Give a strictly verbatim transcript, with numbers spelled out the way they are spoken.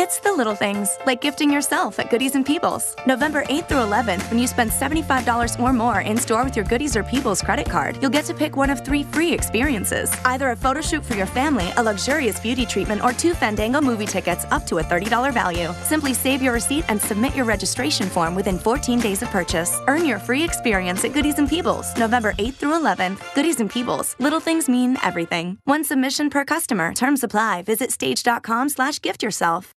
It's the little things, like gifting yourself at Goodies and Peebles. November eighth through eleventh, when you spend seventy-five dollars or more in-store with your Goodies or Peebles credit card, you'll get to pick one of three free experiences. Either a photo shoot for your family, a luxurious beauty treatment, or two Fandango movie tickets up to a thirty dollars value. Simply save your receipt and submit your registration form within fourteen days of purchase. Earn your free experience at Goodies and Peebles, November eighth through eleventh. Goodies and Peebles. Little things mean everything. One submission per customer. Terms apply. Visit stage dot com slash gift yourself.